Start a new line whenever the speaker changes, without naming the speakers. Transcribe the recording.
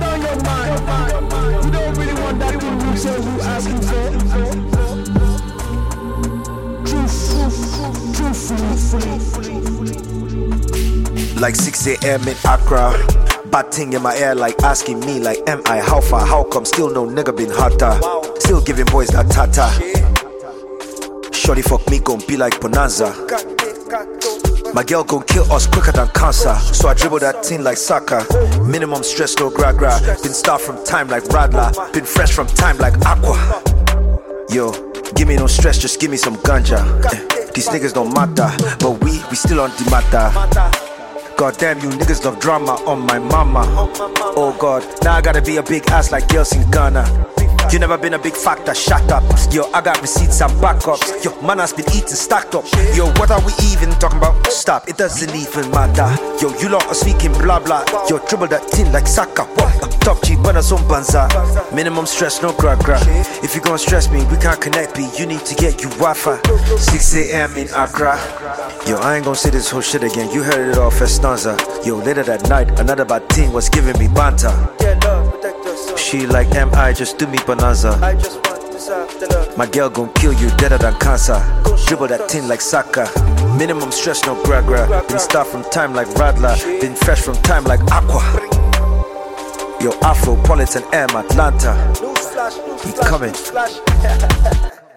on your mind. You don't really want that thing you say you asking for.
Like 6 a.m. in Accra, bad thing in my ear like asking me like, am I how far, how come still no nigga been hotter? Still giving boys that tata. Shorty fuck me gon' be like Bonanza. My girl gon' kill us quicker than cancer. So I dribble that thing like soccer. Minimum stress, no gra-gra. Been star from time like Radler. Been fresh from time like Aqua. Yo, give me no stress, just give me some ganja. These niggas don't matter, but we still on the matter. God damn, you niggas love drama on my mama. Oh God, now I gotta be a big ass like girls in Ghana. You never been a big factor, shut up. Yo, I got receipts and backups. Yo, man has been eating stacked up. Yo, what are we even talking about? Stop, it doesn't even matter. Yo, you lot are speaking blah blah. Yo, dribble that thing like Saka. What? Top cheap, but some banza. Minimum stress, no gra gra. If you gon' stress me, we can't connect me. You need to get you Wi-Fi. 6 a.m. in Accra. Yo, I ain't gon' say this whole shit again. You heard it all, Festanza. Yo, later that night, another bad thing was giving me banter. She like M.I. just do me bonanza. My girl gon' kill you deader than cancer. Dribble that thing like Saka. Minimum stress, no gra gra. Been star from time like Radler. Been fresh from time like Aqua. Yo, Afropolitan M Atlanta. He coming.